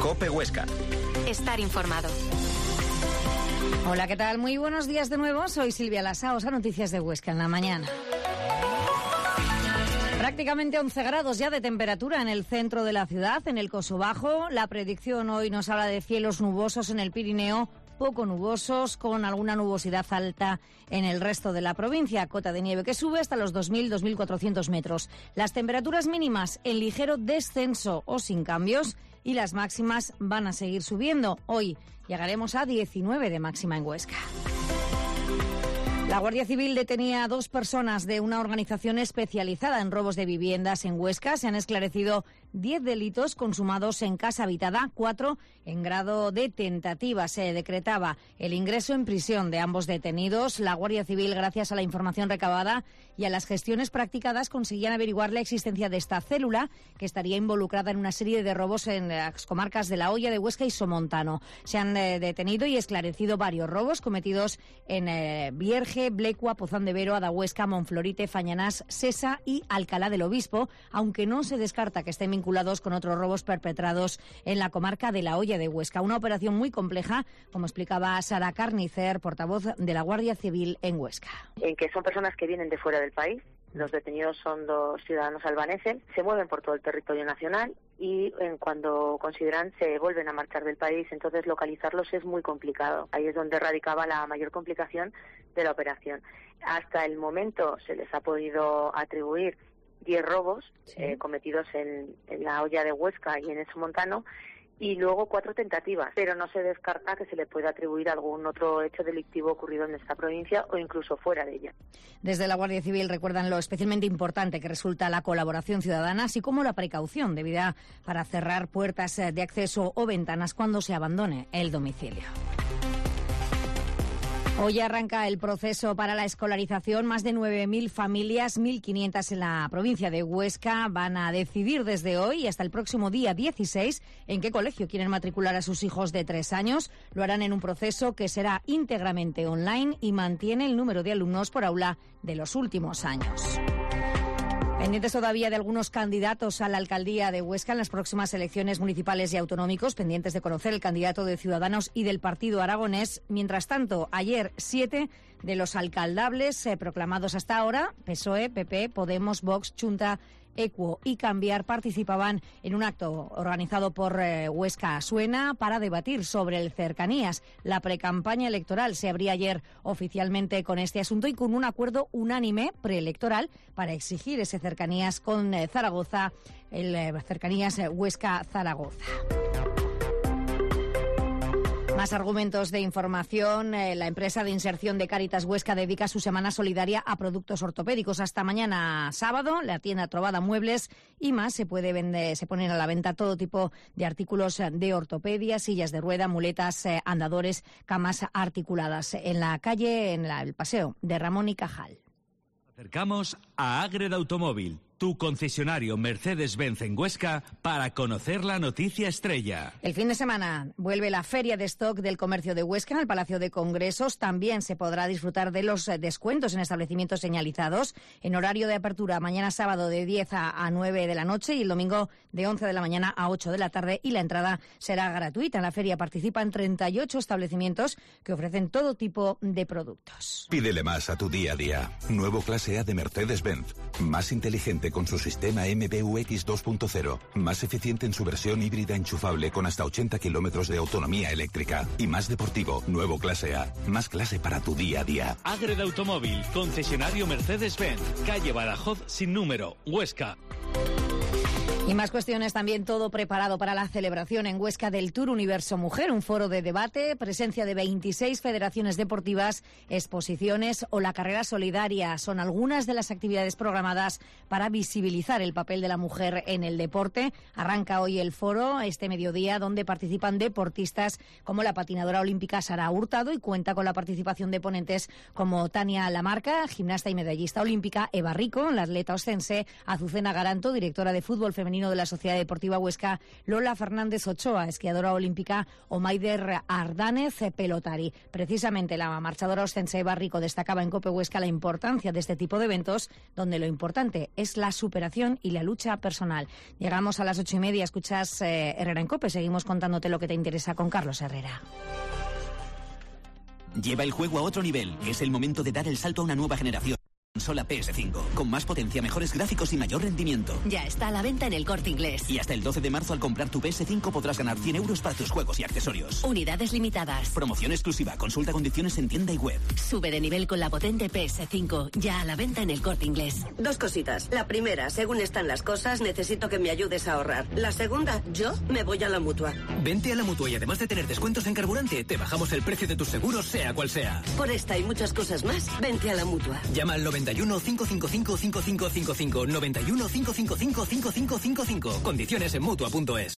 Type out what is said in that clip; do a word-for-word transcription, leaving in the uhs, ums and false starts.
COPE Huesca. Estar informado. Hola, ¿qué tal? Muy buenos días de nuevo. Soy Silvia Lasaos, a Noticias de Huesca en la mañana. Prácticamente once grados ya de temperatura en el centro de la ciudad, en el Coso Bajo. La predicción hoy nos habla de cielos nubosos en el Pirineo, poco nubosos, con alguna nubosidad alta en el resto de la provincia. Cota de nieve que sube hasta los dos mil, dos mil cuatrocientos metros. Las temperaturas mínimas en ligero descenso o sin cambios, y las máximas van a seguir subiendo. Hoy llegaremos a diecinueve de máxima en Huesca. La Guardia Civil detenía a dos personas de una organización especializada en robos de viviendas en Huesca. Se han esclarecido diez delitos consumados en casa habitada, cuatro en grado de tentativa. Se decretaba el ingreso en prisión de ambos detenidos. La Guardia Civil, gracias a la información recabada y a las gestiones practicadas, conseguían averiguar la existencia de esta célula, que estaría involucrada en una serie de robos en las comarcas de La Hoya, de Huesca y Somontano. Se han eh, detenido y esclarecido varios robos cometidos en eh, Vierge, Blecua, Pozán de Vero, Adahuesca, Monflorite, Fañanás, Sesa y Alcalá del Obispo, aunque no se descarta que estén vinculados con otros robos perpetrados en la comarca de La Hoya de Huesca. Una operación muy compleja, como explicaba Sara Carnicer, portavoz de la Guardia Civil en Huesca. En que son personas que vienen de fuera del país. Los detenidos son dos ciudadanos albaneses, se mueven por todo el territorio nacional y en cuando consideran se vuelven a marchar del país, entonces localizarlos es muy complicado. Ahí es donde radicaba la mayor complicación de la operación. Hasta el momento se les ha podido atribuir diez robos sí. eh, cometidos en, en La Hoya de Huesca y en el Somontano, y luego cuatro tentativas, pero no se descarta que se le pueda atribuir algún otro hecho delictivo ocurrido en esta provincia o incluso fuera de ella. Desde la Guardia Civil recuerdan lo especialmente importante que resulta la colaboración ciudadana, así como la precaución debida para cerrar puertas de acceso o ventanas cuando se abandone el domicilio. Hoy arranca el proceso para la escolarización. Más de nueve mil familias, mil quinientas en la provincia de Huesca, van a decidir desde hoy hasta el próximo día dieciséis en qué colegio quieren matricular a sus hijos de tres años. Lo harán en un proceso que será íntegramente online y mantiene el número de alumnos por aula de los últimos años. Pendientes todavía de algunos candidatos a la alcaldía de Huesca en las próximas elecciones municipales y autonómicos, pendientes de conocer el candidato de Ciudadanos y del Partido Aragonés. Mientras tanto, ayer siete de los alcaldables eh, proclamados hasta ahora, P S O E, P P, Podemos, Vox, Chunta, Equo y Cambiar, participaban en un acto organizado por eh, Huesca Suena para debatir sobre el cercanías. La precampaña electoral se abría ayer oficialmente con este asunto y con un acuerdo unánime preelectoral para exigir ese cercanías con eh, Zaragoza, el eh, cercanías eh, Huesca-Zaragoza. Más argumentos de información. Eh, la empresa de inserción de Cáritas Huesca dedica su semana solidaria a productos ortopédicos. Hasta mañana sábado, la tienda Trovada Muebles y más se puede vender, se ponen a la venta todo tipo de artículos de ortopedia, sillas de rueda, muletas, eh, andadores, camas articuladas. En la calle, en la, el paseo de Ramón y Cajal. Acercamos a Ágreda Automóvil, tu concesionario Mercedes-Benz en Huesca, para conocer la noticia estrella. El fin de semana vuelve la Feria de Stock del Comercio de Huesca en el Palacio de Congresos. También se podrá disfrutar de los descuentos en establecimientos señalizados en horario de apertura mañana sábado de diez a nueve de la noche y el domingo de once de la mañana a ocho de la tarde, y la entrada será gratuita. En la feria participan treinta y ocho establecimientos que ofrecen todo tipo de productos. Pídele más a tu día a día. Nuevo clase A de Mercedes-Benz. Más inteligente con su sistema M B U X dos punto cero, más eficiente en su versión híbrida enchufable con hasta ochenta kilómetros de autonomía eléctrica y más deportivo. Nuevo clase A, más clase para tu día a día. Ágreda Automóvil, concesionario Mercedes-Benz, calle Badajoz sin número, Huesca. Y más cuestiones también, todo preparado para la celebración en Huesca del Tour Universo Mujer, un foro de debate, presencia de veintiséis federaciones deportivas, exposiciones o la carrera solidaria. Son algunas de las actividades programadas para visibilizar el papel de la mujer en el deporte. Arranca hoy el foro, este mediodía, donde participan deportistas como la patinadora olímpica Sara Hurtado y cuenta con la participación de ponentes como Tania Lamarca, gimnasta y medallista olímpica, Eva Rico, la atleta oscense, Azucena Garanto, directora de fútbol femenino femenino de la Sociedad Deportiva Huesca, Lola Fernández Ochoa, esquiadora olímpica, o Maider Ardánez, pelotari. Precisamente la marchadora ostense Eva Rico destacaba en COPE Huesca la importancia de este tipo de eventos, donde lo importante es la superación y la lucha personal. Llegamos a las ocho y media, escuchas eh, Herrera en COPE, seguimos contándote lo que te interesa con Carlos Herrera. Lleva el juego a otro nivel. Es el momento de dar el salto a una nueva generación. Consola P S cinco, con más potencia, mejores gráficos y mayor rendimiento. Ya está a la venta en El Corte Inglés. Y hasta el doce de marzo, al comprar tu P S cinco, podrás ganar cien euros para tus juegos y accesorios. Unidades limitadas. Promoción exclusiva. Consulta condiciones en tienda y web. Sube de nivel con la potente P S cinco, ya a la venta en El Corte Inglés. Dos cositas. La primera, según están las cosas, necesito que me ayudes a ahorrar. La segunda, yo me voy a la Mutua. Vente a la Mutua y además de tener descuentos en carburante, te bajamos el precio de tus seguros, sea cual sea. Por esta y muchas cosas más, vente a la Mutua. Llama al noventa y uno, cinco cinco cinco, cinco cinco cinco cinco, noventa y uno, cinco cinco cinco, cinco cinco cinco cinco. Condiciones en Mutua punto es.